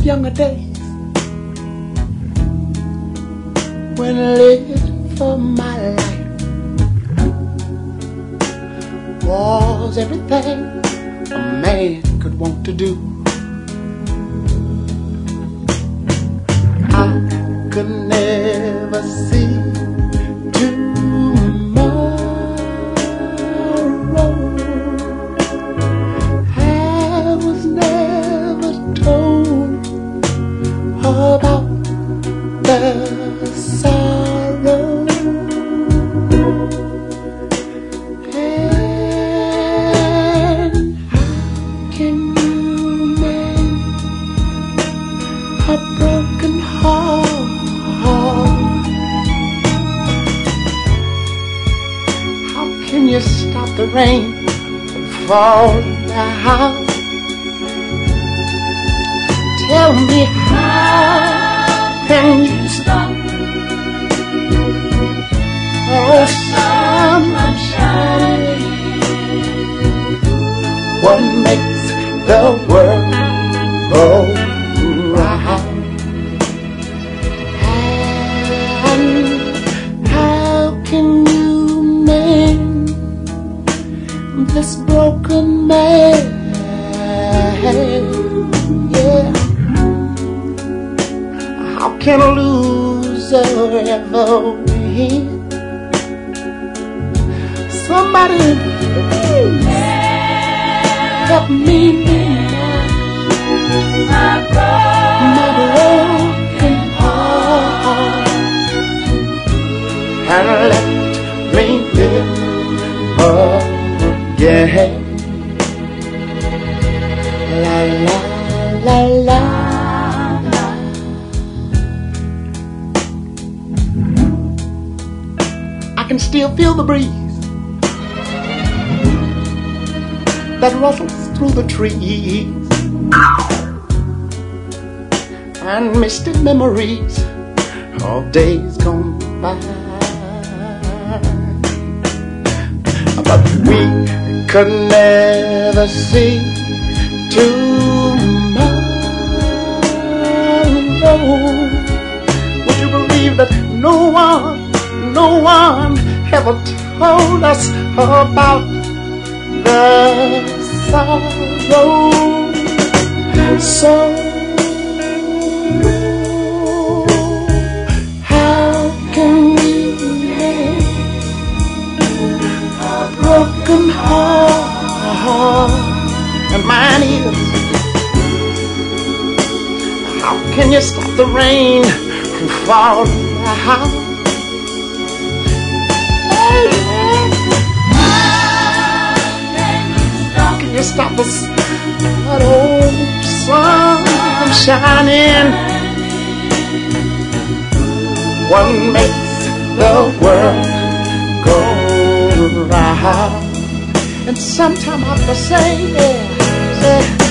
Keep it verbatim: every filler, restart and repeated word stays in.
younger days when I lived for my life was everything a man could want to do. I could never see tomorrow. I was never told about the sorrow. And how can you mend a broken heart? How can you stop the rain from falling down? Tell me, how can you stop oh sun from shining? What makes the world go round? And how can you mend this broken man? Yeah. How can a loser ever win? Somebody please help me mend my broken heart and let me live again. La la la la. I can still feel the breeze that rustles through the trees and misty memories of days gone by. But we could never see tomorrow. Would you believe that no one, no one ever told us about the sorrow? So how can we mend a broken heart? And mine is, how can you stop the rain from falling down? How can you stop us, that old sun from shining? What makes the world go round? And sometime I have to say, yeah, say